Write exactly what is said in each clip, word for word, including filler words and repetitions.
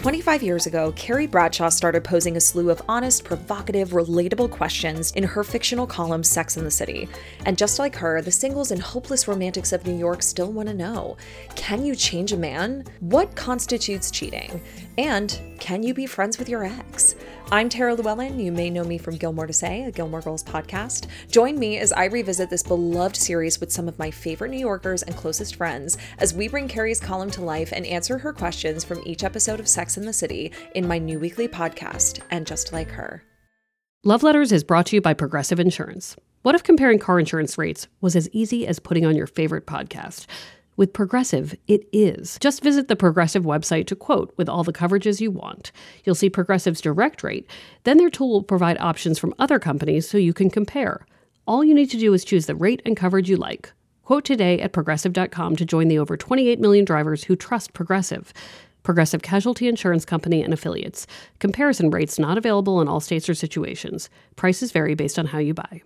twenty-five years ago, Carrie Bradshaw started posing a slew of honest, provocative, relatable questions in her fictional column Sex and the City. And just like her, the singles and hopeless romantics of New York still want to know, can you change a man? What constitutes cheating? And can you be friends with your ex? I'm Tara Llewellyn. You may know me from Gilmore to Say, a Gilmore Girls podcast. Join me as I revisit this beloved series with some of my favorite New Yorkers and closest friends as we bring Carrie's column to life and answer her questions from each episode of Sex and the City in my new weekly podcast, And Just Like Her. Love Letters is brought to you by Progressive Insurance. What if comparing car insurance rates was as easy as putting on your favorite podcast? With Progressive, it is. Just visit the Progressive website to quote with all the coverages you want. You'll see Progressive's direct rate. Then their tool will provide options from other companies so you can compare. All you need to do is choose the rate and coverage you like. Quote today at Progressive dot com to join the over twenty-eight million drivers who trust Progressive. Progressive Casualty Insurance Company and Affiliates. Comparison rates not available in all states or situations. Prices vary based on how you buy.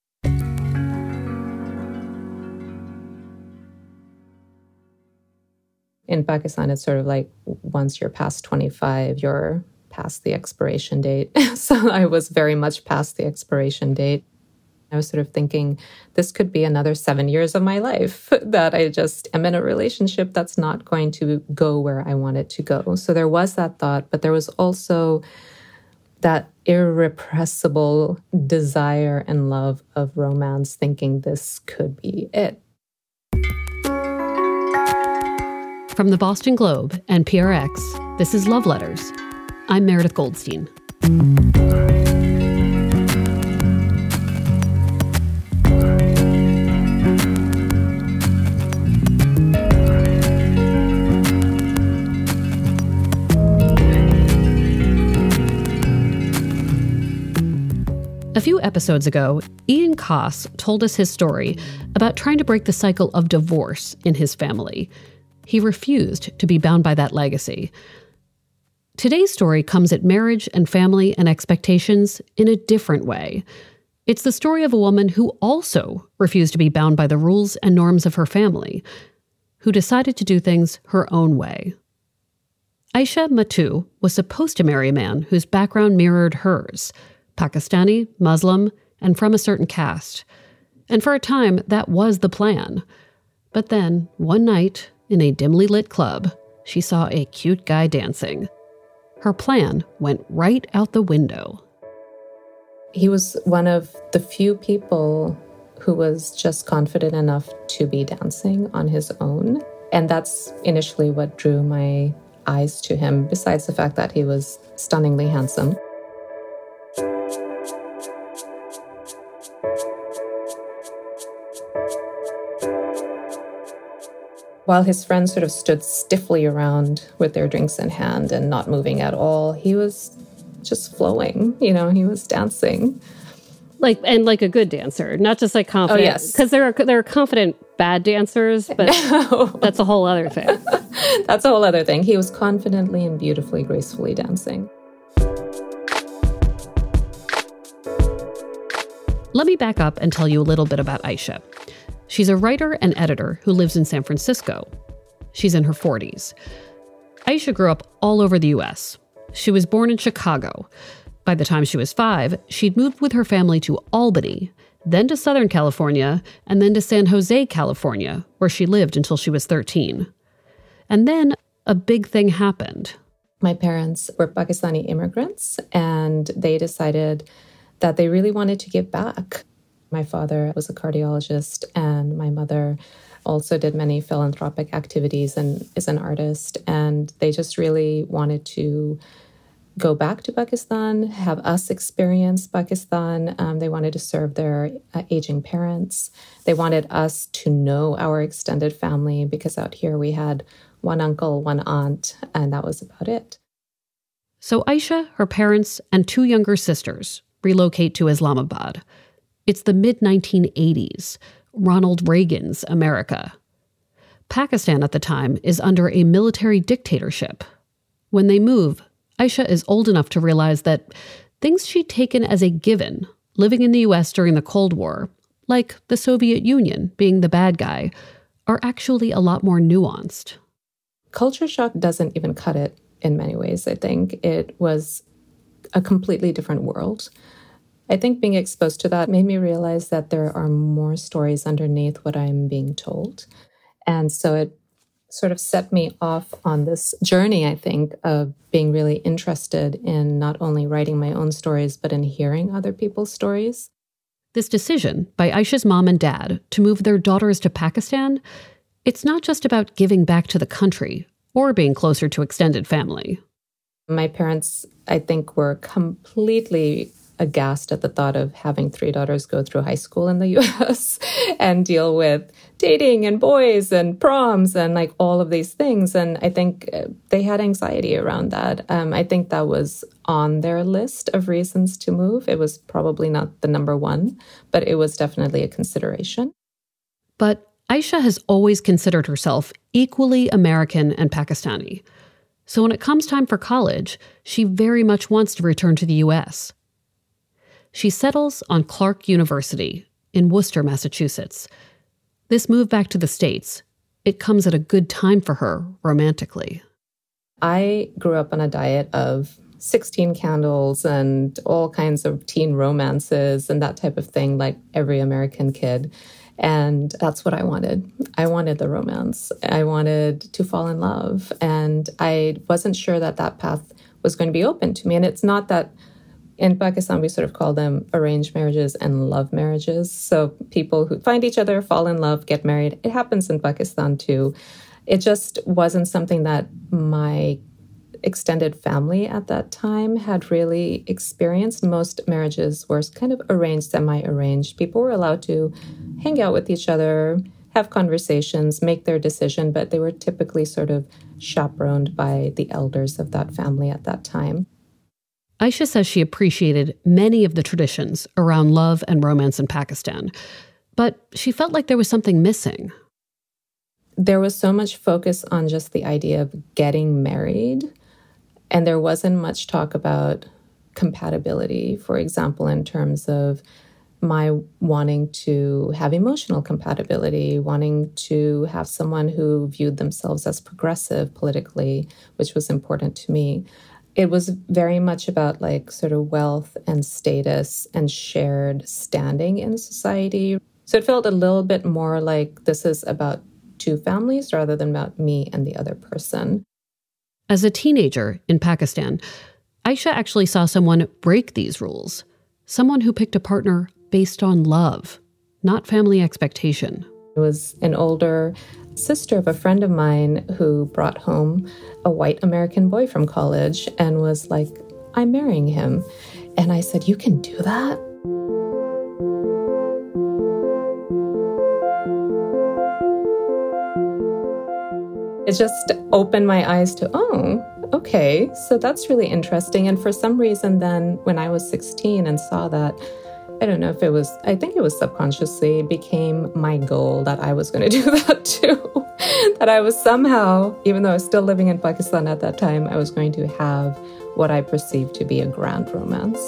In Pakistan, it's sort of like once you're past twenty-five, you're past the expiration date. So I was very much past the expiration date. I was sort of thinking, this could be another seven years of my life that I just am in a relationship that's not going to go where I want it to go. So there was that thought, but there was also that irrepressible desire and love of romance, thinking this could be it. From the Boston Globe and P R X, this is Love Letters. I'm Meredith Goldstein. A few episodes ago, Ian Koss told us his story about trying to break the cycle of divorce in his family. He refused to be bound by that legacy. Today's story comes at marriage and family and expectations in a different way. It's the story of a woman who also refused to be bound by the rules and norms of her family, who decided to do things her own way. Aisha Mattu was supposed to marry a man whose background mirrored hers, Pakistani, Muslim, and from a certain caste. And for a time, that was the plan. But then, one night, in a dimly lit club, she saw a cute guy dancing. Her plan went right out the window. He was one of the few people who was just confident enough to be dancing on his own. And that's initially what drew my eyes to him, besides the fact that he was stunningly handsome. While his friends sort of stood stiffly around with their drinks in hand and not moving at all, he was just flowing, you know, he was dancing. Like, and like a good dancer, not just like confident. Oh, yes. Because there are, there are confident bad dancers, but that's a whole other thing. That's a whole other thing. He was confidently and beautifully, gracefully dancing. Let me back up and tell you a little bit about Aisha. She's a writer and editor who lives in San Francisco. She's in her forties. Aisha grew up all over the U S. She was born in Chicago. By the time she was five, she'd moved with her family to Albany, then to Southern California, and then to San Jose, California, where she lived until she was thirteen. And then a big thing happened. My parents were Pakistani immigrants, and they decided that they really wanted to give back. My father was a cardiologist, and my mother also did many philanthropic activities and is an artist. And they just really wanted to go back to Pakistan, have us experience Pakistan. Um, they wanted to serve their uh, aging parents. They wanted us to know our extended family, because out here we had one uncle, one aunt, and that was about it. So Aisha, her parents, and two younger sisters relocate to Islamabad. It's the mid nineteen eighties, Ronald Reagan's America. Pakistan at the time is under a military dictatorship. When they move, Aisha is old enough to realize that things she'd taken as a given, living in the U S during the Cold War, like the Soviet Union being the bad guy, are actually a lot more nuanced. Culture shock doesn't even cut it in many ways, I think. It was a completely different world. I think being exposed to that made me realize that there are more stories underneath what I'm being told. And so it sort of set me off on this journey, I think, of being really interested in not only writing my own stories, but in hearing other people's stories. This decision by Aisha's mom and dad to move their daughters to Pakistan, it's not just about giving back to the country or being closer to extended family. My parents, I think, were completely aghast at the thought of having three daughters go through high school in the U S and deal with dating and boys and proms and like all of these things. And I think they had anxiety around that. Um, I think that was on their list of reasons to move. It was probably not the number one, but it was definitely a consideration. But Aisha has always considered herself equally American and Pakistani. So when it comes time for college, she very much wants to return to the U S. She settles on Clark University in Worcester, Massachusetts. This move back to the States, it comes at a good time for her romantically. I grew up on a diet of sixteen candles and all kinds of teen romances and that type of thing, like every American kid. And that's what I wanted. I wanted the romance. I wanted to fall in love. And I wasn't sure that that path was going to be open to me. And it's not that in Pakistan, we sort of call them arranged marriages and love marriages. So people who find each other, fall in love, get married. It happens in Pakistan too. It just wasn't something that my extended family at that time had really experienced. Most marriages were kind of arranged, semi-arranged. People were allowed to hang out with each other, have conversations, make their decision, but they were typically sort of chaperoned by the elders of that family at that time. Aisha says she appreciated many of the traditions around love and romance in Pakistan, but she felt like there was something missing. There was so much focus on just the idea of getting married, and there wasn't much talk about compatibility, for example, in terms of my wanting to have emotional compatibility, wanting to have someone who viewed themselves as progressive politically, which was important to me. It was very much about like sort of wealth and status and shared standing in society. So it felt a little bit more like this is about two families rather than about me and the other person. As a teenager in Pakistan, Aisha actually saw someone break these rules. Someone who picked a partner based on love, not family expectation. It was an older sister of a friend of mine who brought home a white American boy from college and was like, I'm marrying him. And I said, you can do that? It just opened my eyes to, oh, okay, so that's really interesting. And for some reason then, when I was sixteen and saw that, I don't know if it was, I think it was subconsciously, became my goal that I was going to do that too. That I was somehow, even though I was still living in Pakistan at that time, I was going to have what I perceived to be a grand romance.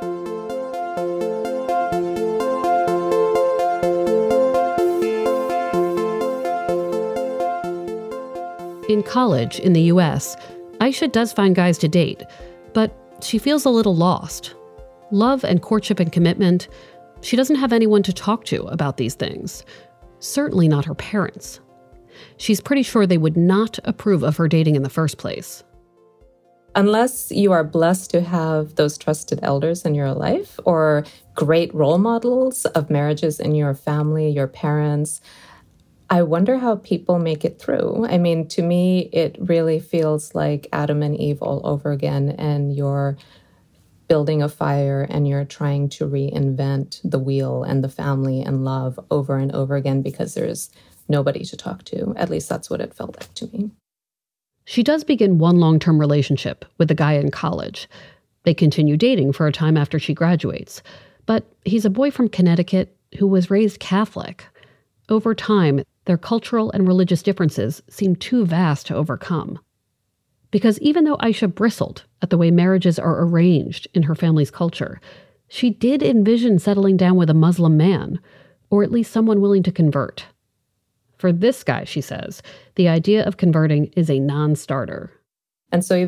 In college in the U S, Aisha does find guys to date, but she feels a little lost. Love and courtship and commitment, she doesn't have anyone to talk to about these things. Certainly not her parents. She's pretty sure they would not approve of her dating in the first place. Unless you are blessed to have those trusted elders in your life or great role models of marriages in your family, your parents, I wonder how people make it through. I mean, to me, it really feels like Adam and Eve all over again, and you're building a fire and you're trying to reinvent the wheel and the family and love over and over again because there's nobody to talk to. At least that's what it felt like to me. She does begin one long-term relationship with a guy in college. They continue dating for a time after she graduates. But he's a boy from Connecticut who was raised Catholic. Over time, their cultural and religious differences seem too vast to overcome. Because even though Aisha bristled at the way marriages are arranged in her family's culture, she did envision settling down with a Muslim man, or at least someone willing to convert. For this guy, she says, the idea of converting is a non-starter. And so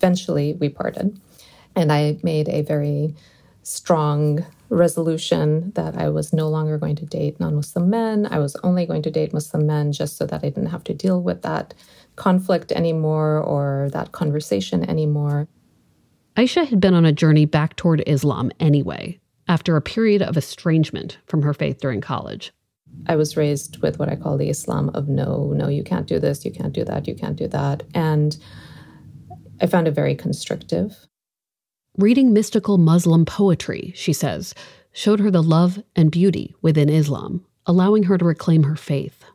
eventually we parted. And I made a very strong resolution that I was no longer going to date non-Muslim men. I was only going to date Muslim men just so that I didn't have to deal with that conflict anymore or that conversation anymore. Aisha had been on a journey back toward Islam anyway, after a period of estrangement from her faith during college. I was raised with what I call the Islam of no, no, you can't do this, you can't do that, you can't do that. And I found it very constrictive. Reading mystical Muslim poetry, she says, showed her the love and beauty within Islam, allowing her to reclaim her faith.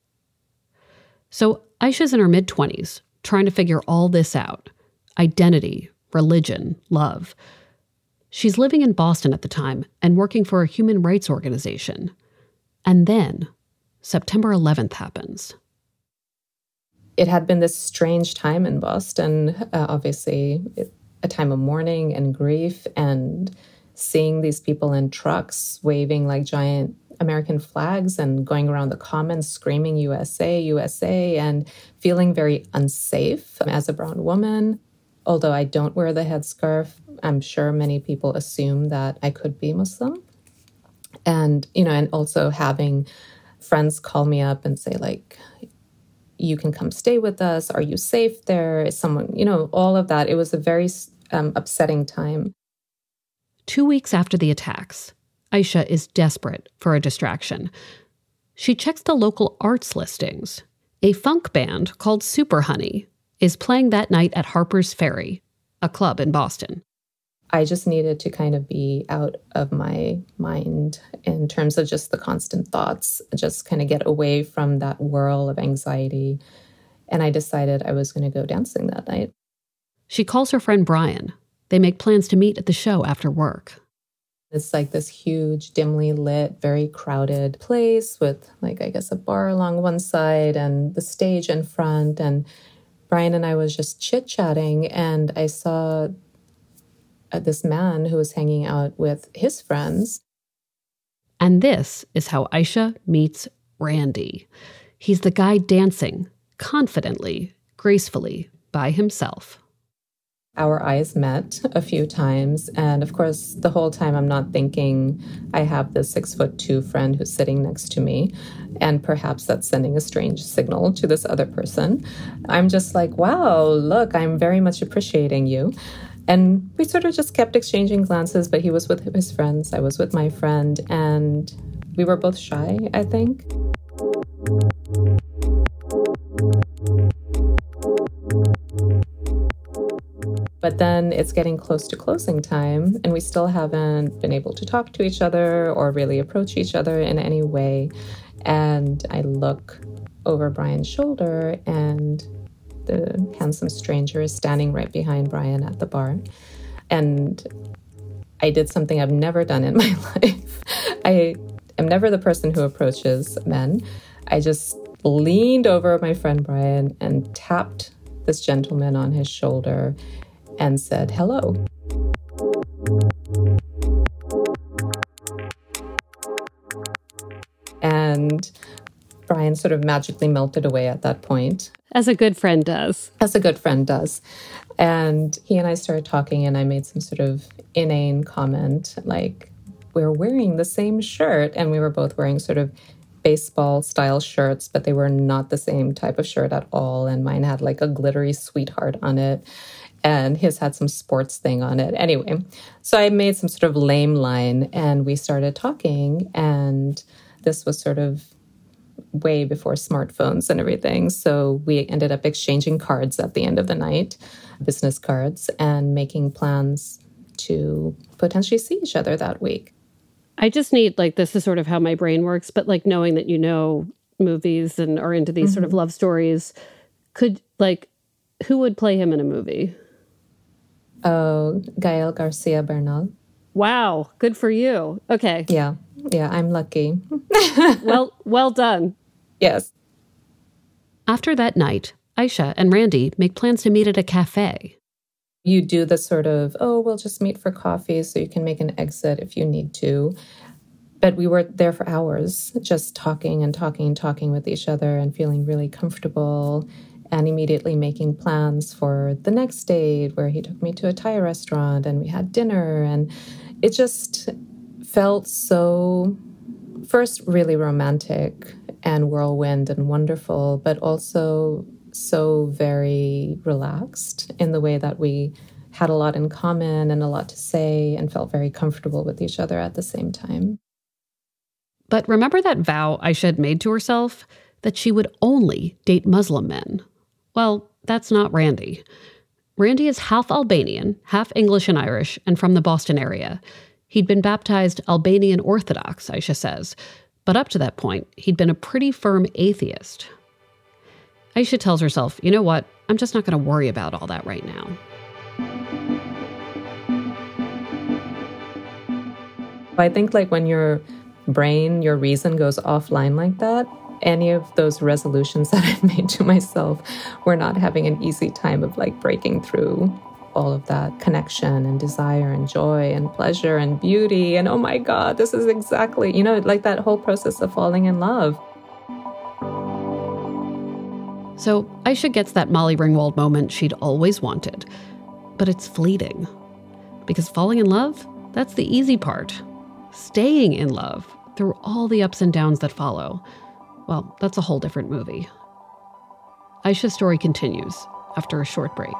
So Aisha's in her mid-twenties, trying to figure all this out. Identity, religion, love. She's living in Boston at the time and working for a human rights organization. And then, September eleventh happens. It had been this strange time in Boston, uh, obviously, it, a time of mourning and grief, and seeing these people in trucks waving like giant American flags and going around the commons screaming U S A, U S A, and feeling very unsafe as a brown woman. Although I don't wear the headscarf, I'm sure many people assume that I could be Muslim. And, you know, and also having friends call me up and say, like, you can come stay with us. Are you safe there? Is someone, you know, all of that. It was a very um, upsetting time. Two weeks after the attacks, Aisha is desperate for a distraction. She checks the local arts listings. A funk band called Super Honey is playing that night at Harper's Ferry, a club in Boston. I just needed to kind of be out of my mind in terms of just the constant thoughts, just kind of get away from that whirl of anxiety. And I decided I was going to go dancing that night. She calls her friend Brian. They make plans to meet at the show after work. It's like this huge, dimly lit, very crowded place with, like, I guess a bar along one side and the stage in front. And Brian and I was just chit-chatting, and I saw this man who was hanging out with his friends. And this is how Aisha meets Randy. He's the guy dancing, confidently, gracefully, by himself. Our eyes met a few times, and of course, the whole time I'm not thinking I have this six foot two friend who's sitting next to me, and perhaps that's sending a strange signal to this other person. I'm just like, wow, look, I'm very much appreciating you. And we sort of just kept exchanging glances, but he was with his friends, I was with my friend, and we were both shy, I think. But then it's getting close to closing time, and we still haven't been able to talk to each other or really approach each other in any way. And I look over Brian's shoulder, and the handsome stranger is standing right behind Brian at the bar. And I did something I've never done in my life. I am never the person who approaches men. I just leaned over my friend Brian and tapped this gentleman on his shoulder and said, hello. And Brian sort of magically melted away at that point. As a good friend does. As a good friend does. And he and I started talking, and I made some sort of inane comment, like, we're wearing the same shirt. And we were both wearing sort of baseball-style shirts, but they were not the same type of shirt at all. And mine had like a glittery sweetheart on it, and his had some sports thing on it. Anyway, so I made some sort of lame line, and we started talking, and this was sort of way before smartphones and everything. So we ended up exchanging cards at the end of the night, business cards, and making plans to potentially see each other that week. I just need, like, this is sort of how my brain works, but like knowing that you know movies and are into these mm-hmm. sort of love stories, could, like, who would play him in a movie? Oh, Gael Garcia Bernal. Wow, good for you. Okay. Yeah, yeah, I'm lucky. well, well done. Yes. After that night, Aisha and Randy make plans to meet at a cafe. You do the sort of, oh, we'll just meet for coffee so you can make an exit if you need to. But we were there for hours, just talking and talking and talking with each other and feeling really comfortable and immediately making plans for the next date where he took me to a Thai restaurant and we had dinner. And it just felt so, first, really romantic and whirlwind and wonderful, but also so very relaxed in the way that we had a lot in common and a lot to say and felt very comfortable with each other at the same time. But remember that vow Aisha had made to herself? That she would only date Muslim men? Well, that's not Randy. Randy is half Albanian, half English and Irish, and from the Boston area. He'd been baptized Albanian Orthodox, Aisha says, but up to that point, he'd been a pretty firm atheist. Aisha tells herself, you know what, I'm just not going to worry about all that right now. I think like when your brain, your reason goes offline like that, any of those resolutions that I've made to myself were not having an easy time of like breaking through all of that connection and desire and joy and pleasure and beauty. And oh my God, this is exactly, you know, like that whole process of falling in love. So Aisha gets that Molly Ringwald moment she'd always wanted. But it's fleeting. Because falling in love, that's the easy part. Staying in love through all the ups and downs that follow, well, that's a whole different movie. Aisha's story continues after a short break.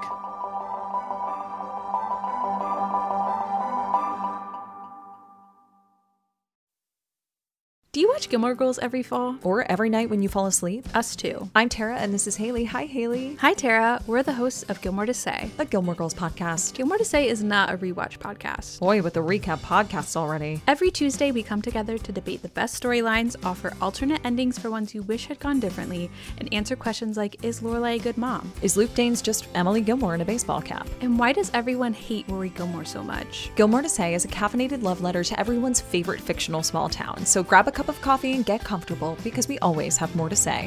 Do you watch Gilmore Girls every fall? Or every night when you fall asleep? Us too. I'm Tara, and this is Haley. Hi, Haley. Hi, Tara. We're the hosts of Gilmore to Say, a Gilmore Girls podcast. Gilmore to Say is not a rewatch podcast. Boy, with the recap podcasts already. Every Tuesday, we come together to debate the best storylines, offer alternate endings for ones you wish had gone differently, and answer questions like, is Lorelai a good mom? Is Luke Danes just Emily Gilmore in a baseball cap? And why does everyone hate Rory Gilmore so much? Gilmore to Say is a caffeinated love letter to everyone's favorite fictional small town. So grab a cup of coffee and get comfortable, because we always have more to say.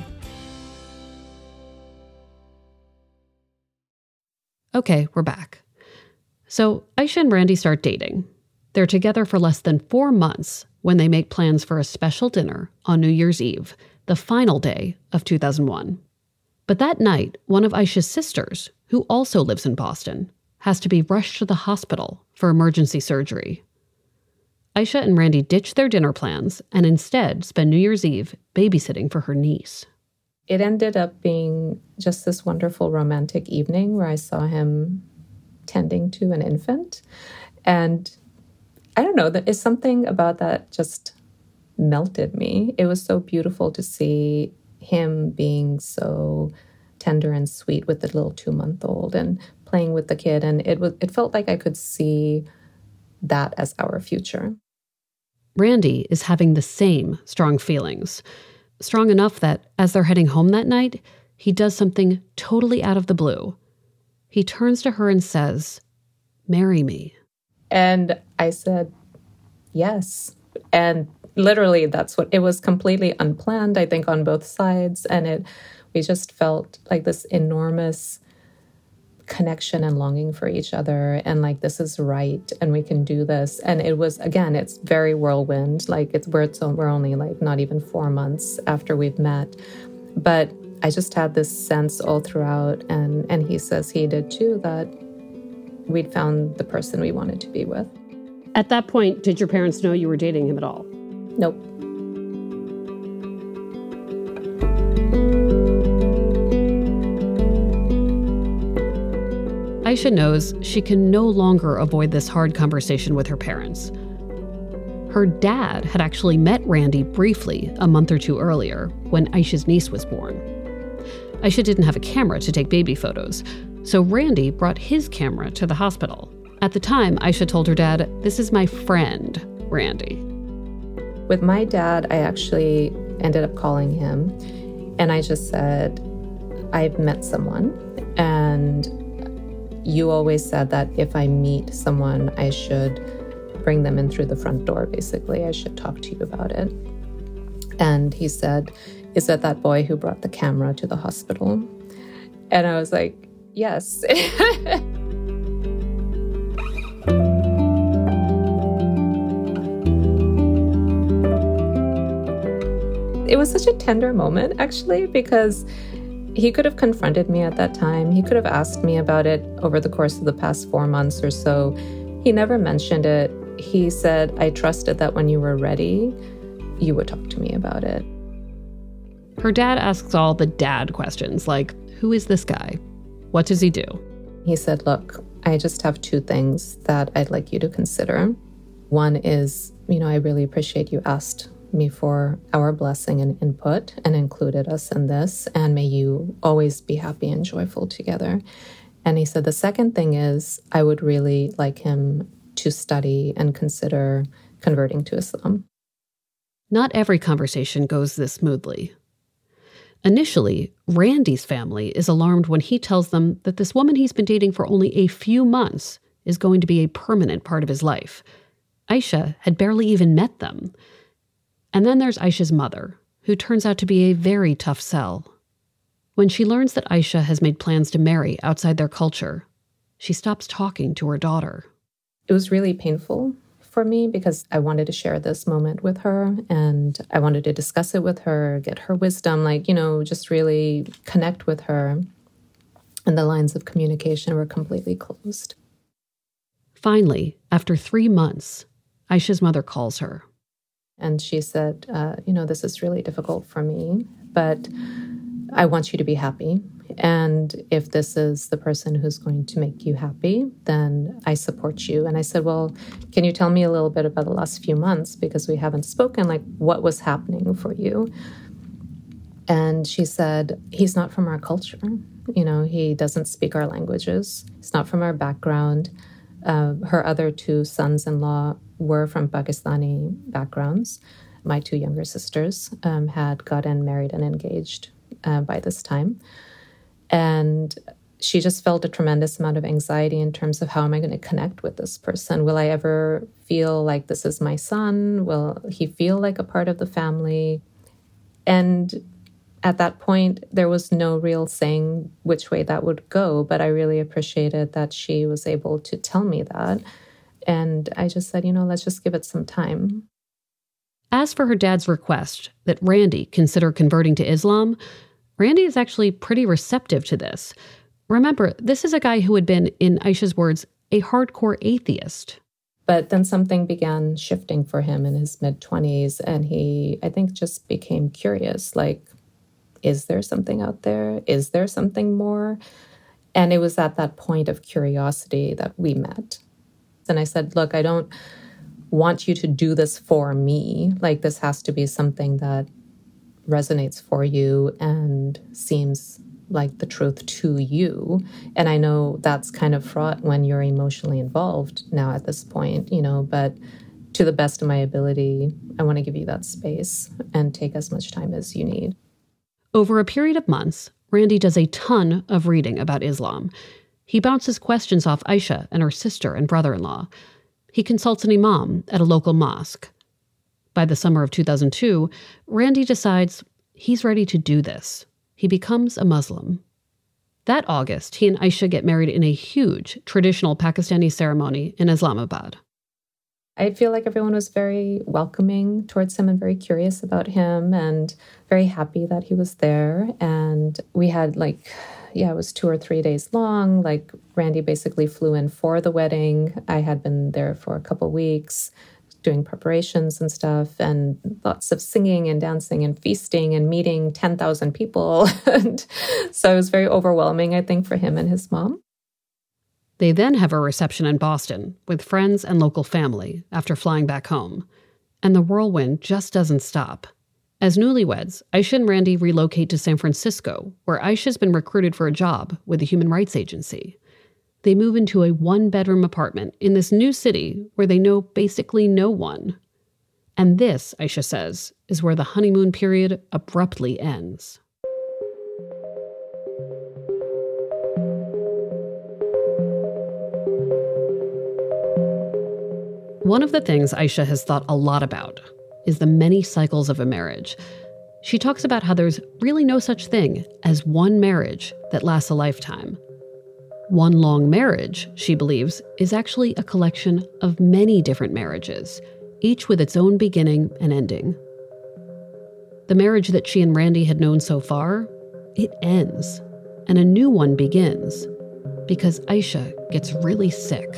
Okay, we're back. So Aisha and Randy start dating. They're together for less than four months when they make plans for a special dinner on New Year's Eve, the final day of two thousand one. But that night, one of Aisha's sisters, who also lives in Boston, has to be rushed to the hospital for emergency surgery. Aisha and Randy ditch their dinner plans and instead spend New Year's Eve babysitting for her niece. It ended up being just this wonderful romantic evening where I saw him tending to an infant. And I don't know, there's something about that just melted me. It was so beautiful to see him being so tender and sweet with the little two-month-old and playing with the kid. And it was it felt like I could see that as our future. Randy is having the same strong feelings. Strong enough that as they're heading home that night, he does something totally out of the blue. He turns to her and says, "Marry me." And I said, yes. And literally that's what, it was completely unplanned, I think, on both sides. And it, we just felt like this enormous connection and longing for each other, and like, this is right and we can do this. And it was, again, it's very whirlwind, like it's where it's we're only like not even four months after we've met, but I just had this sense all throughout, and and he says he did too, that we'd found the person we wanted to be with. At that point, did your parents know you were dating him at all? Nope. Aisha knows she can no longer avoid this hard conversation with her parents. Her dad had actually met Randy briefly a month or two earlier when Aisha's niece was born. Aisha didn't have a camera to take baby photos, so Randy brought his camera to the hospital. At the time, Aisha told her dad, "This is my friend, Randy." With my dad, I actually ended up calling him, and I just said, I've met someone, and you always said that if I meet someone, I should bring them in through the front door, basically. I should talk to you about it. And he said, is that that boy who brought the camera to the hospital? And I was like, yes. It was such a tender moment, actually, because He could have confronted me at that time. He could have asked me about it over the course of the past four months or so. He never mentioned it. He said, I trusted that when you were ready, you would talk to me about it. Her dad asks all the dad questions, like, who is this guy? What does he do? He said, look, I just have two things that I'd like you to consider. One is, you know, I really appreciate you asked me for our blessing and input and included us in this, and may you always be happy and joyful together. And he said the second thing is I would really like him to study and consider converting to Islam. Not every conversation goes this smoothly. Initially, Randy's family is alarmed when he tells them that this woman he's been dating for only a few months is going to be a permanent part of his life. Aisha had barely even met them. And then there's Aisha's mother, who turns out to be a very tough sell. When she learns that Aisha has made plans to marry outside their culture, she stops talking to her daughter. It was really painful for me because I wanted to share this moment with her and I wanted to discuss it with her, get her wisdom, like, you know, just really connect with her. And the lines of communication were completely closed. Finally, after three months, Aisha's mother calls her. And she said, uh, you know, this is really difficult for me, but I want you to be happy. And if this is the person who's going to make you happy, then I support you. And I said, well, can you tell me a little bit about the last few months? Because we haven't spoken, like what was happening for you? And she said, he's not from our culture. You know, he doesn't speak our languages. He's not from our background. Uh, her other two sons-in-law were from Pakistani backgrounds. My two younger sisters um, had gotten married and engaged uh, by this time. And she just felt a tremendous amount of anxiety in terms of how am I going to connect with this person? Will I ever feel like this is my son? Will he feel like a part of the family? And at that point, there was no real saying which way that would go, but I really appreciated that she was able to tell me that. And I just said, you know, let's just give it some time. As for her dad's request that Randy consider converting to Islam, Randy is actually pretty receptive to this. Remember, this is a guy who had been, in Aisha's words, a hardcore atheist. But then something began shifting for him in his mid-twenties, and he, I think, just became curious, like, is there something out there? Is there something more? And it was at that point of curiosity that we met. And I said, look, I don't want you to do this for me. Like, this has to be something that resonates for you and seems like the truth to you. And I know that's kind of fraught when you're emotionally involved now at this point, you know, but to the best of my ability, I want to give you that space and take as much time as you need. Over a period of months, Randy does a ton of reading about Islam. He bounces questions off Aisha and her sister and brother-in-law. He consults an imam at a local mosque. By the summer of two thousand two, Randy decides he's ready to do this. He becomes a Muslim. That August, he and Aisha get married in a huge traditional Pakistani ceremony in Islamabad. I feel like everyone was very welcoming towards him and very curious about him and very happy that he was there. And we had like, yeah, it was two or three days long. Like Randy basically flew in for the wedding. I had been there for a couple weeks doing preparations and stuff, and lots of singing and dancing and feasting and meeting ten thousand people. And so it was very overwhelming, I think, for him and his mom. They then have a reception in Boston with friends and local family after flying back home. And the whirlwind just doesn't stop. As newlyweds, Aisha and Randy relocate to San Francisco, where Aisha's been recruited for a job with the Human Rights Agency. They move into a one-bedroom apartment in this new city where they know basically no one. And this, Aisha says, is where the honeymoon period abruptly ends. One of the things Aisha has thought a lot about is the many cycles of a marriage. She talks about how there's really no such thing as one marriage that lasts a lifetime. One long marriage, she believes, is actually a collection of many different marriages, each with its own beginning and ending. The marriage that she and Randy had known so far, it ends and a new one begins because Aisha gets really sick.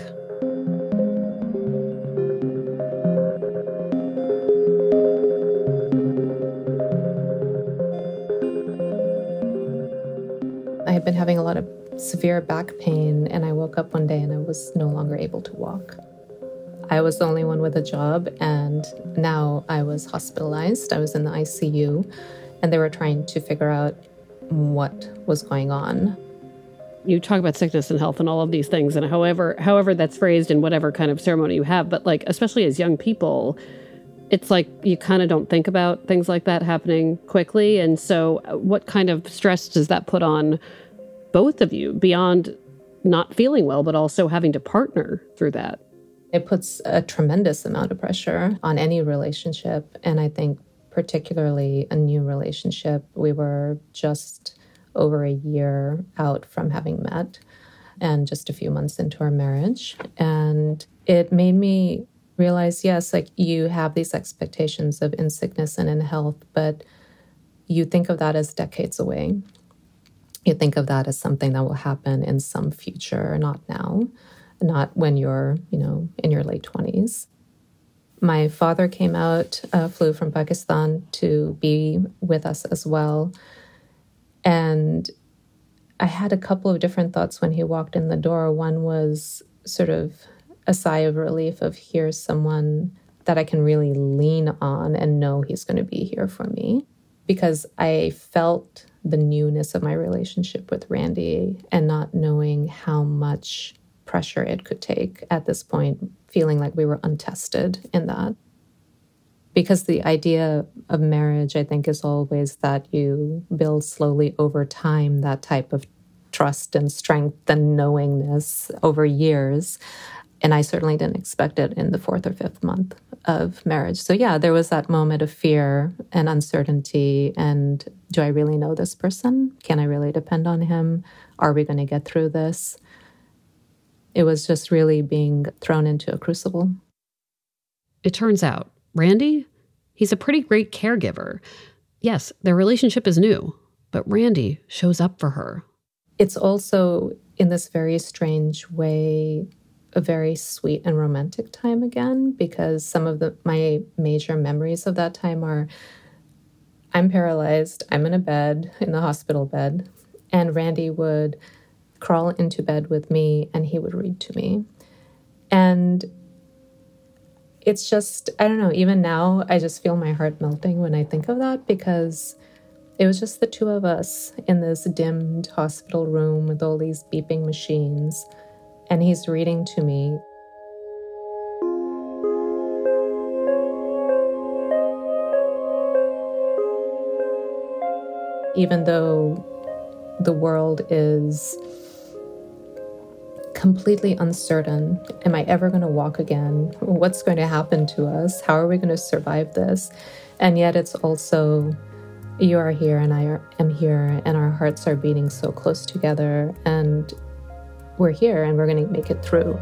I had been having a lot of severe back pain, and I woke up one day and I was no longer able to walk. I was the only one with a job, and now I was hospitalized. I was in the I C U, and they were trying to figure out what was going on. You talk about sickness and health and all of these things, and however however that's phrased in whatever kind of ceremony you have, but like, especially as young people, it's like you kind of don't think about things like that happening quickly. And so what kind of stress does that put on both of you beyond not feeling well, but also having to partner through that? It puts a tremendous amount of pressure on any relationship. And I think particularly a new relationship. We were just over a year out from having met and just a few months into our marriage. And it made me realize, yes, like you have these expectations of in sickness and in health, but you think of that as decades away. You think of that as something that will happen in some future, not now, not when you're, you know, in your late twenties. My father came out, uh, flew from Pakistan to be with us as well. And I had a couple of different thoughts when he walked in the door. One was sort of a sigh of relief of here's someone that I can really lean on and know he's going to be here for me. Because I felt the newness of my relationship with Randy and not knowing how much pressure it could take at this point, feeling like we were untested in that. Because the idea of marriage, I think, is always that you build slowly over time that type of trust and strength and knowingness over years. And I certainly didn't expect it in the fourth or fifth month of marriage. So yeah, there was that moment of fear and uncertainty. And do I really know this person? Can I really depend on him? Are we going to get through this? It was just really being thrown into a crucible. It turns out, Randy, he's a pretty great caregiver. Yes, their relationship is new, but Randy shows up for her. It's also, in this very strange way, a very sweet and romantic time again, because some of the my major memories of that time are I'm paralyzed, I'm in a bed, in the hospital bed, and Randy would crawl into bed with me and he would read to me. And it's just, I don't know, even now, I just feel my heart melting when I think of that, because it was just the two of us in this dimmed hospital room with all these beeping machines. And he's reading to me. Even though the world is completely uncertain, am I ever going to walk again? What's going to happen to us? How are we going to survive this? And yet it's also, you are here and I am here, and our hearts are beating so close together, and we're here and we're going to make it through.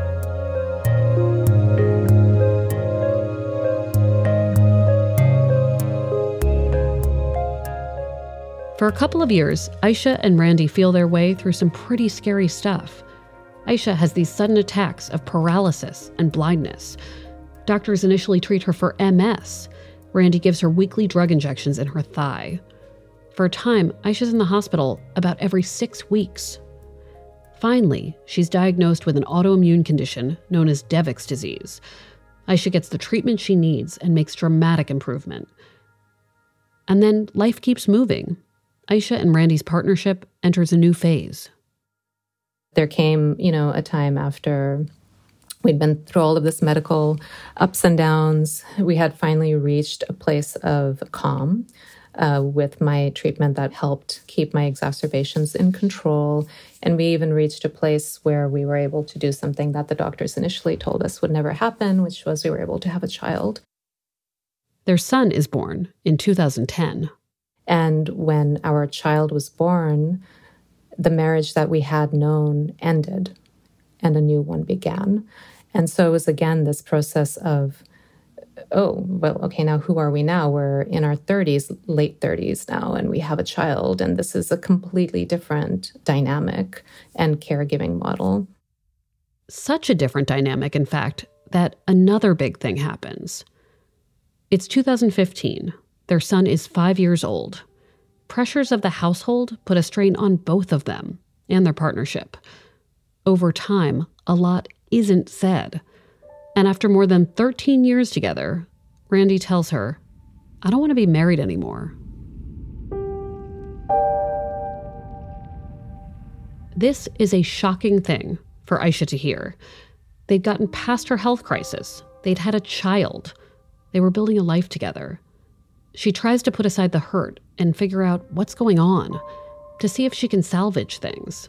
For a couple of years, Aisha and Randy feel their way through some pretty scary stuff. Aisha has these sudden attacks of paralysis and blindness. Doctors initially treat her for M S. Randy gives her weekly drug injections in her thigh. For a time, Aisha's in the hospital about every six weeks. Finally, she's diagnosed with an autoimmune condition known as Devic's disease. Aisha gets the treatment she needs and makes dramatic improvement. And then life keeps moving. Aisha and Randy's partnership enters a new phase. There came, you know, a time after we'd been through all of this medical ups and downs. We had finally reached a place of calm uh, with my treatment that helped keep my exacerbations in control. And we even reached a place where we were able to do something that the doctors initially told us would never happen, which was we were able to have a child. Their son is born in two thousand ten. And when our child was born, the marriage that we had known ended and a new one began. And so it was, again, this process of oh, well, okay, now who are we now? We're in our thirties, late thirties now, and we have a child. And this is a completely different dynamic and caregiving model. Such a different dynamic, in fact, that another big thing happens. It's two thousand fifteen. Their son is five years old. Pressures of the household put a strain on both of them and their partnership. Over time, a lot isn't said. And after more than thirteen years together, Randy tells her, I don't want to be married anymore. This is a shocking thing for Aisha to hear. They'd gotten past her health crisis. They'd had a child. They were building a life together. She tries to put aside the hurt and figure out what's going on, to see if she can salvage things.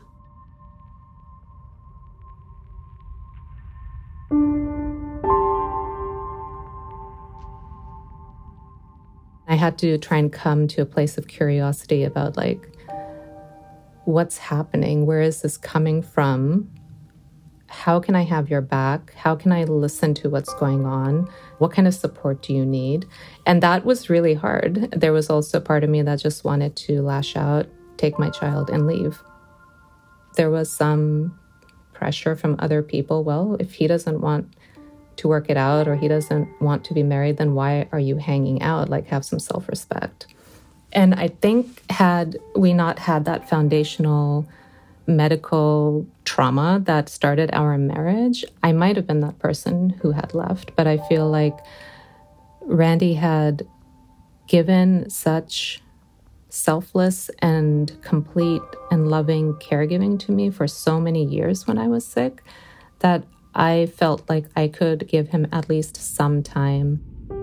I had to try and come to a place of curiosity about, like, what's happening? Where is this coming from? How can I have your back? How can I listen to what's going on? What kind of support do you need? And that was really hard. There was also a part of me that just wanted to lash out, take my child, and leave. There was some pressure from other people. Well, if he doesn't want to work it out or he doesn't want to be married, then why are you hanging out? Like, have some self-respect. And I think had we not had that foundational medical trauma that started our marriage, I might have been that person who had left. But I feel like Randy had given such selfless and complete and loving caregiving to me for so many years when I was sick that I felt like I could give him at least some time.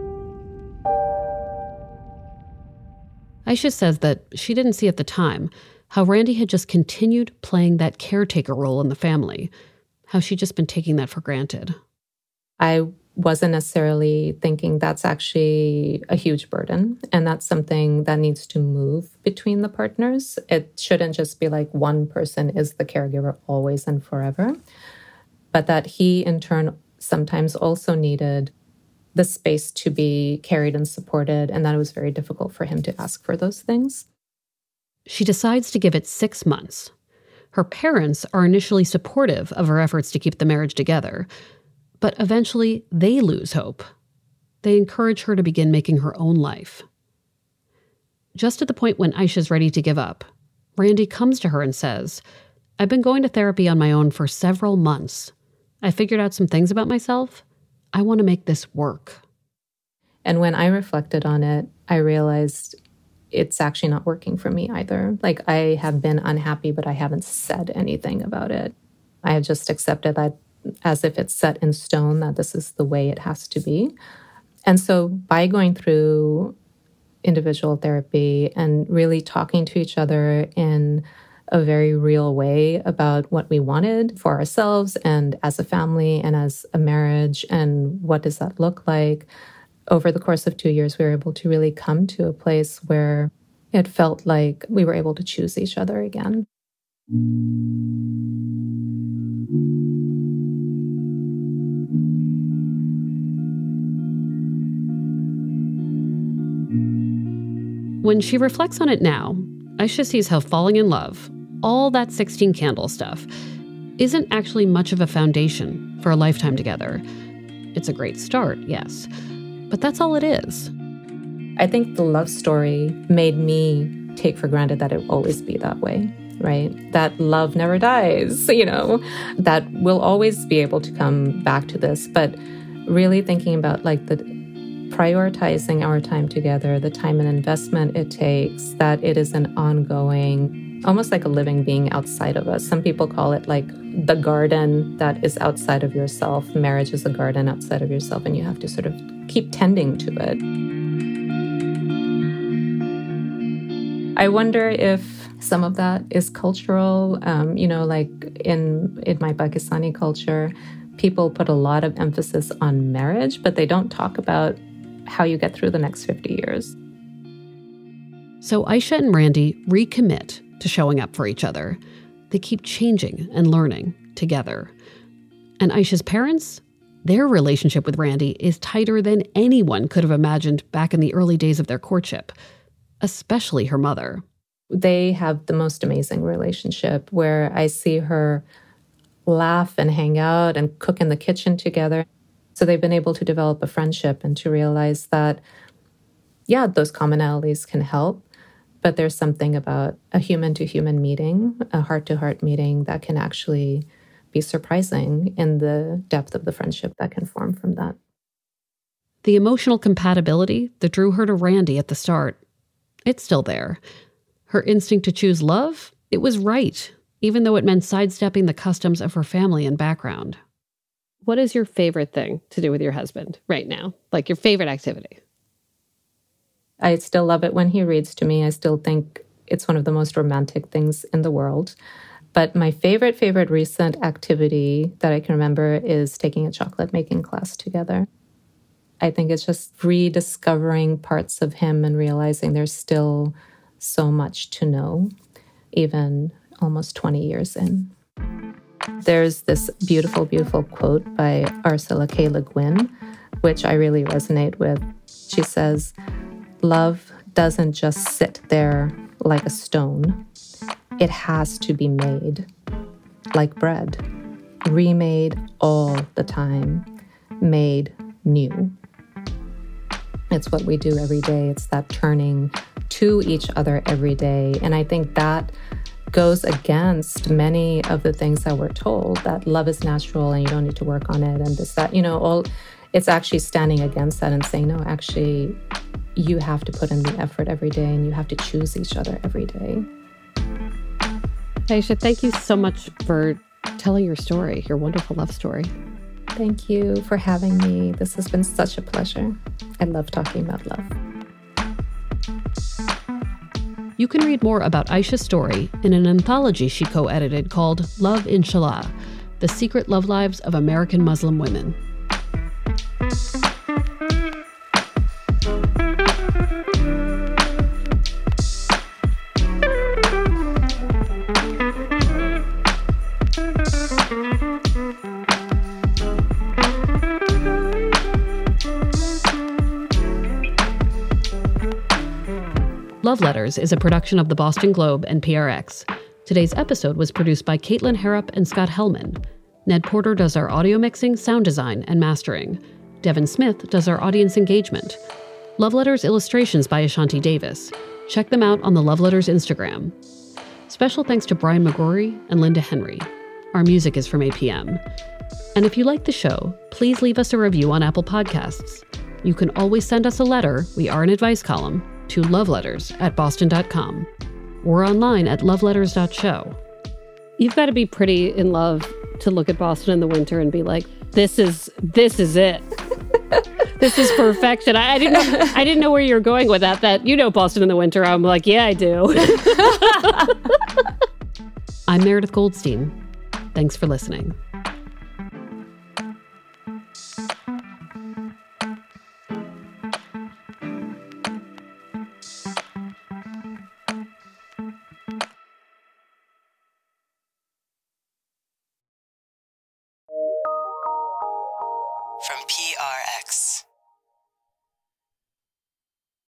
Aisha says that she didn't see at the time how Randy had just continued playing that caretaker role in the family, how she'd just been taking that for granted. I wasn't necessarily thinking that's actually a huge burden, and that's something that needs to move between the partners. It shouldn't just be like one person is the caregiver always and forever, but that he in turn sometimes also needed the space to be carried and supported, and that it was very difficult for him to ask for those things. She decides to give it six months. Her parents are initially supportive of her efforts to keep the marriage together, but eventually they lose hope. They encourage her to begin making her own life. Just at the point when Aisha's ready to give up, Randy comes to her and says, I've been going to therapy on my own for several months. I figured out some things about myself. I want to make this work. And when I reflected on it, I realized it's actually not working for me either. Like, I have been unhappy, but I haven't said anything about it. I have just accepted that as if it's set in stone, that this is the way it has to be. And so by going through individual therapy and really talking to each other in a very real way about what we wanted for ourselves and as a family and as a marriage and what does that look like, over the course of two years, we were able to really come to a place where it felt like we were able to choose each other again. When she reflects on it now, Aisha sees how falling in love, all that sixteen candle stuff, isn't actually much of a foundation for a lifetime together. It's a great start, yes, but that's all it is. I think the love story made me take for granted that it will always be that way, right? That love never dies, you know, that we'll always be able to come back to this. But really thinking about like the prioritizing our time together, the time and investment it takes, that it is an ongoing, almost like a living being outside of us. Some people call it like the garden that is outside of yourself. Marriage is a garden outside of yourself, and you have to sort of keep tending to it. I wonder if some of that is cultural. Um, you know, like in, in my Pakistani culture, people put a lot of emphasis on marriage, but they don't talk about how you get through the next fifty years. So Aisha and Randy recommit to showing up for each other. They keep changing and learning together. And Aisha's parents, Their relationship with Randy is tighter than anyone could have imagined back in the early days of their courtship, especially her mother. They have the most amazing relationship where I see her laugh and hang out and cook in the kitchen together. So they've been able to develop a friendship and to realize that, yeah, those commonalities can help, but there's something about a human-to-human meeting, a heart-to-heart meeting that can actually be surprising in the depth of the friendship that can form from that. The emotional compatibility that drew her to Randy at the start, it's still there. Her instinct to choose love, it was right, even though it meant sidestepping the customs of her family and background. What is your favorite thing to do with your husband right now? Like your favorite activity? I still love it when he reads to me. I still think it's one of the most romantic things in the world. But my favorite, favorite recent activity that I can remember is taking a chocolate making class together. I think it's just rediscovering parts of him and realizing there's still so much to know, even almost twenty years in. There's this beautiful, beautiful quote by Ursula K. Le Guin, which I really resonate with. She says, "Love doesn't just sit there like a stone. It has to be made, like bread, remade all the time, made new." It's what we do every day. It's that turning to each other every day. And I think that goes against many of the things that we're told, that love is natural and you don't need to work on it and this, that, you know, all. It's actually standing against that and saying, no, actually, you have to put in the effort every day and you have to choose each other every day. Aisha, thank you so much for telling your story, your wonderful love story. Thank you for having me. This has been such a pleasure. I love talking about love. You can read more about Aisha's story in an anthology she co-edited called Love Inshallah, The Secret Love Lives of American Muslim Women. Love Letters is a production of the Boston Globe and P R X. Today's episode was produced by Caitlin Harrop and Scott Hellman. Ned Porter does our audio mixing, sound design, and mastering. Devin Smith does our audience engagement. Love Letters illustrations by Ashanti Davis. Check them out on the Love Letters Instagram. Special thanks to Brian McGrory and Linda Henry. Our music is from A P M. And if you like the show, please leave us a review on Apple Podcasts. You can always send us a letter, we are an advice column, to loveletters at boston dot com. We're online at loveletters dot show. You've got to be pretty in love to look at Boston in the winter and be like, this is this is it. This is perfection. I, I didn't know, I didn't know where you were going with that. That you know Boston in the winter. I'm like, yeah, I do. I'm Meredith Goldstein. Thanks for listening. From P R X.